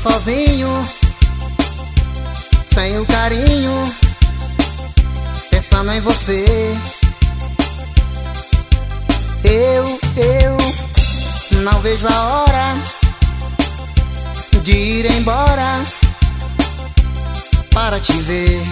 sozinho, sem o carinho, pensando em você. Eu não vejo a hora de ir embora para te ver.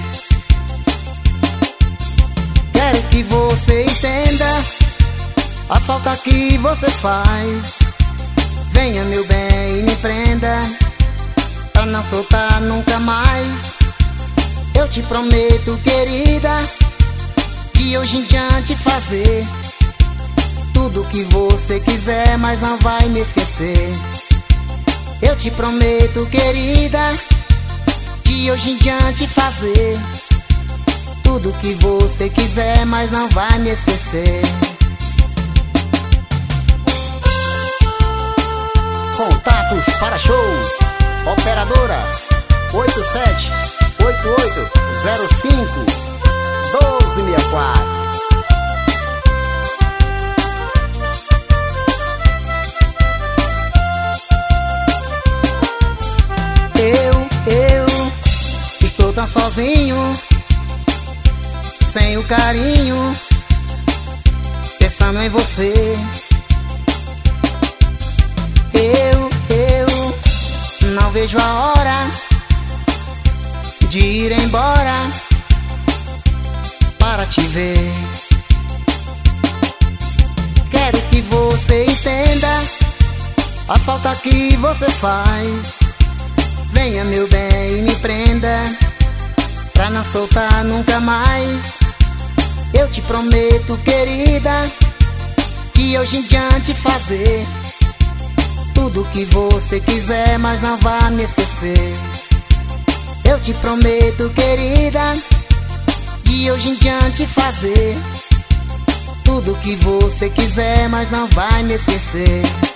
Quero que você entenda a falta que você faz. Venha, meu bem, e me prenda pra não soltar nunca mais. Eu te prometo, querida, de hoje em diante fazer tudo que você quiser, mas não vai me esquecer. Eu te prometo, querida, de hoje em diante fazer tudo que você quiser, mas não vai me esquecer. Contatos para shows: operadora 8788051264. Eu estou tão sozinho, sem o carinho, pensando em você. Eu não vejo a hora de ir embora para te ver. Quero que você entenda a falta que você faz. Venha, meu bem, e me prenda pra não soltar nunca mais. Eu te prometo, querida, de hoje em diante fazer tudo que você quiser, mas não vá me esquecer. Eu te prometo, querida, de hoje em diante fazer tudo que você quiser, mas não vai me esquecer.